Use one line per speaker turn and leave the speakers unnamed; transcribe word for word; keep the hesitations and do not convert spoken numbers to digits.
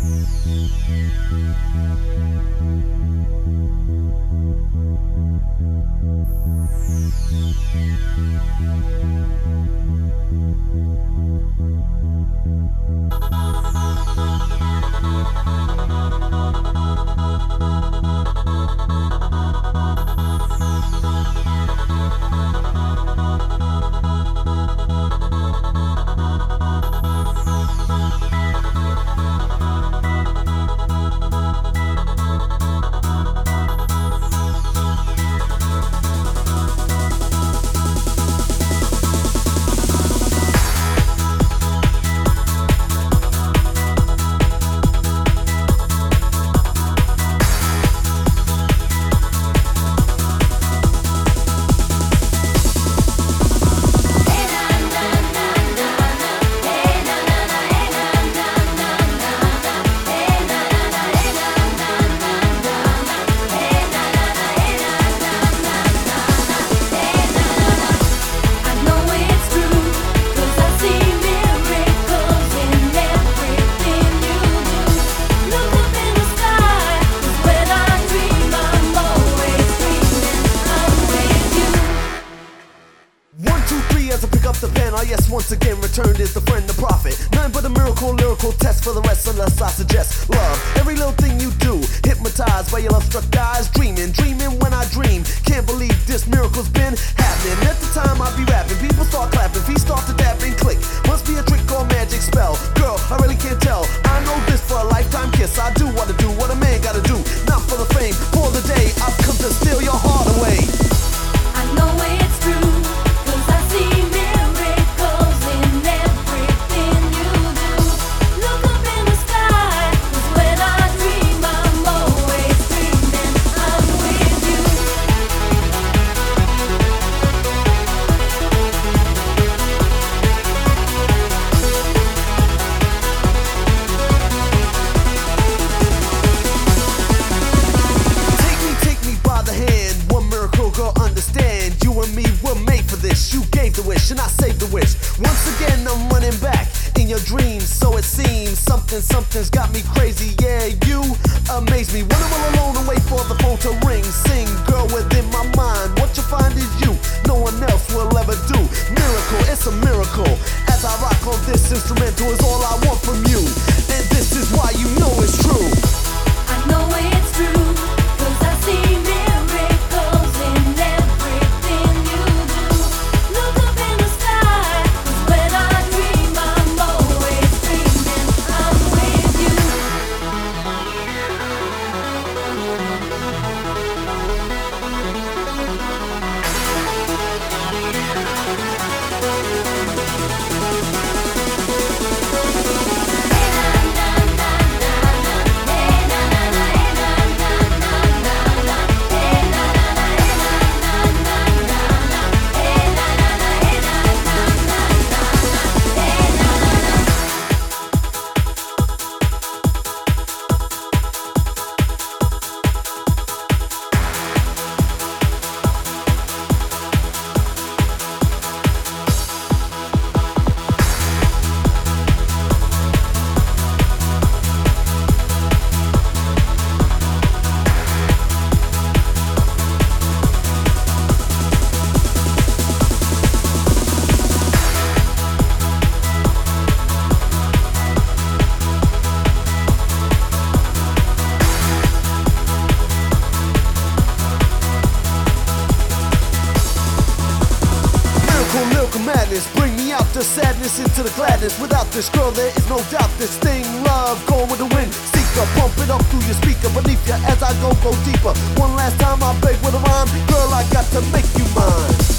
Ah, yes, once again returned is the friend, the prophet. Nothing but a miracle, lyrical test for the rest, unless I suggest love. Every little thing you do, hypnotized by your love-struck eyes. Dreaming, dreaming when I dream. Can't believe this miracle's been happening. At the time I be rapping, people start clapping, feet start to dap and click. Must be a trick or magic spell. Girl, I really can't tell. I know this for a lifetime kiss. I do what I do, what a man gotta do. Not for the fame, for the day I've come to steal your heart away.
I know it's true, 'cause I see miracles in everything you do. Look up in the sky, 'cause when I dream I'm always dreaming I'm with you.
Take me, take me by the hand. One miracle, girl, understand. You and me were made for this. You gave the wish and I saved the wish. Once again I'm running back in your dreams, so it seems. Something, something's got me crazy. Yeah, you amaze me. When I'm all alone and wait for the phone to ring, sing, girl, within my mind. What you find is you, no one else will ever do. Miracle, it's a miracle. As I rock on this instrumental is all I want from you, and this is why you know it's true.
I know it's true, 'cause I see miracles in everything you do. Look up in the sky, 'cause when I dream I'm always dreaming I'm with you.
Lyrical madness, bring me out the sadness into the gladness. Without this girl there is no doubt this thing, love, going with the wind. Seeker, pump it up through your speaker beneath you as I go, go deeper. One last time I beg with a rhyme, girl, I got to make you mine.